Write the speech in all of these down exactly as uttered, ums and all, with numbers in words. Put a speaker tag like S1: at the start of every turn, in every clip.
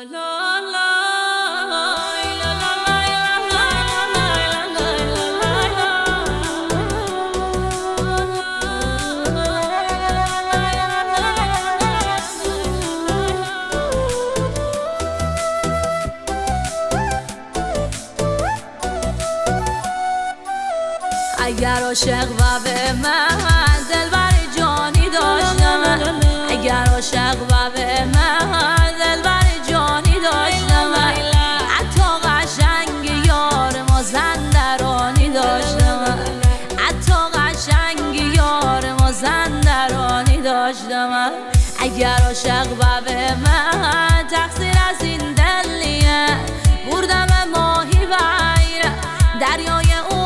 S1: اگر عاشق و به من دلبر جانی داشتم، اگر عاشق و به من دلبر جانی داشتم، حتی قشنگ یار مازندرانی داشتم، حتی قشنگ یار مازندرانی داشتم. اگر عاشق و به من تقصیر از این دلیه، بردم ماهی بیر دریای او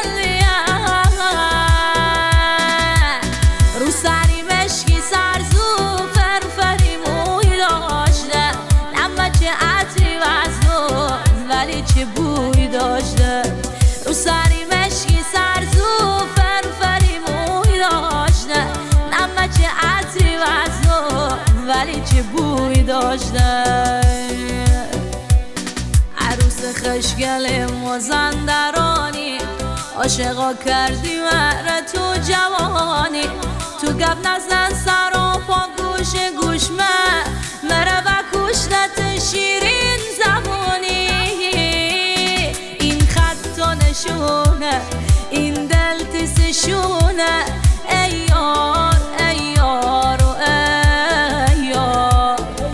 S1: چه بوی داشته، رو سری مشکی سرزو فرفری موی داشته، نمه چه عطری وزنو ولی چه بوی داشته. عروس خشگل مازندرانی، عاشقا کردی مره تو جوانی، تو گب نزن سر و پا گوش گوش من مره و کشتت شیرین زبانی. شونه این دل تیسشونه، ای یار ای یار و ای یار.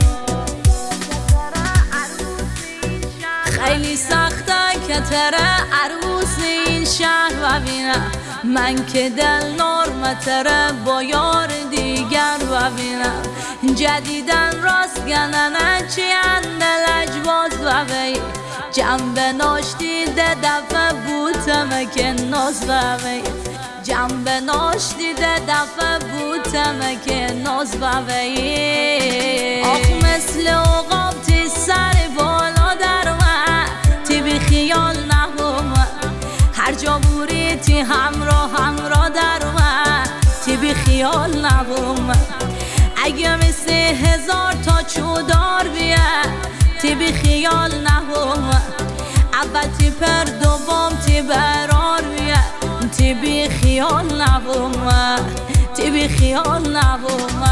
S1: خیلی سخته که تره عروس این شهر ببینم، من که دل نرمه تره با یار دیگر ببینم. جدیدن راست گننه چی اندل اجباز ببین، جنبه ناشتی ده دفعه بوتمه که ناز ببین، جنبه ناشتی ده دفعه بوتمه که ناز ببین. آخ مثل عقاب تی سر بالا در من، تی بی خیال نبوم هر جا بوری تی همراه همراه در من، تی بی خیال نبوم. اگه مثل هزار تا چودار بیه تی بی خیال نبوم، اول تی پر دوم تی برار بیه تی بی خیال نبوم، تی بی خیال نبوم.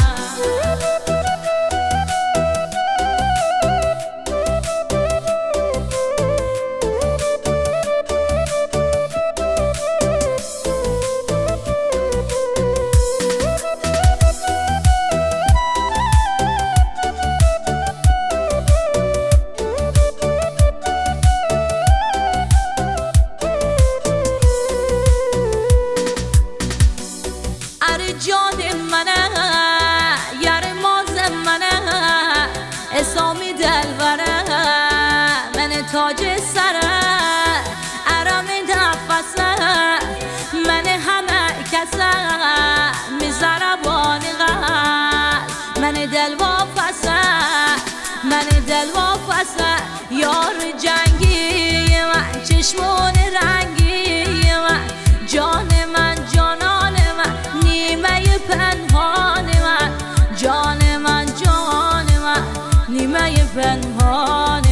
S1: جان منه یار ماز منه، اسامی دلبره من تاج سره، ارم نفسه من همه کسه، میذاره بانی قلب من دل واپسه، من دل واپسه. یار جنگی من چشمون رنگی من، جان من جانان من نیمه پنهان من، جان من جان من نیمه پنهان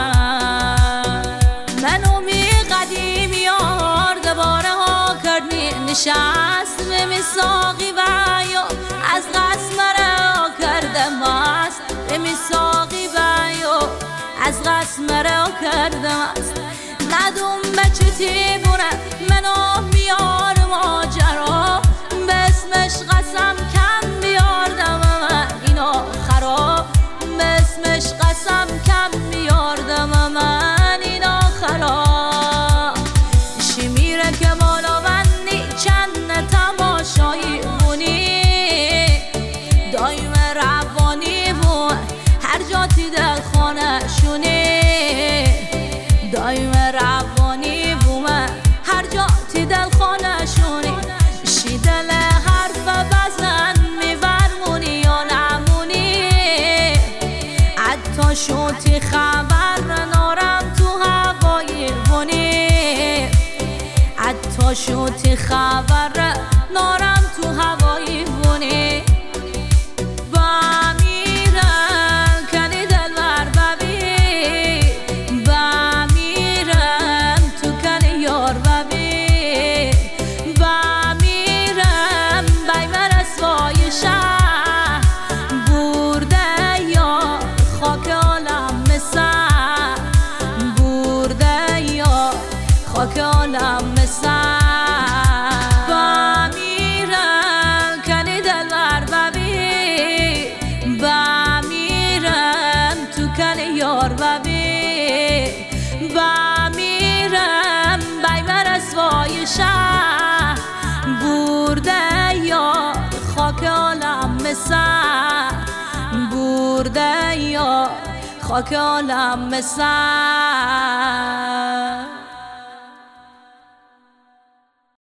S1: من. منو می قدیم یار دوباره ها کردنی، نشست به مساقی و یا از قسم را کرده مست، به مساقی و یا از قسم را کرده مست. ندوم بچه تی بونه منو میار ماجرا، به اسمش قسم کم بیاردم من اینا خراب، به اسمش قسم کم بیاردم من اینا خراب. شی میره که بالا بندی چند تماشایی بونی، دایم روانی بون هر جا تی دل خانه شونی، دایم روانی بون هر جا تی دل خانه شونی. شی دل حرف بزن میورمونی یا نمونی، حتی شوتی خبر نارم تو هوای بونی، حتی شوتی خبر نارم تو هوای بونی. با میرم کنی دل بر برده یار خاک عالم مسر برده یار خاک عالم مسر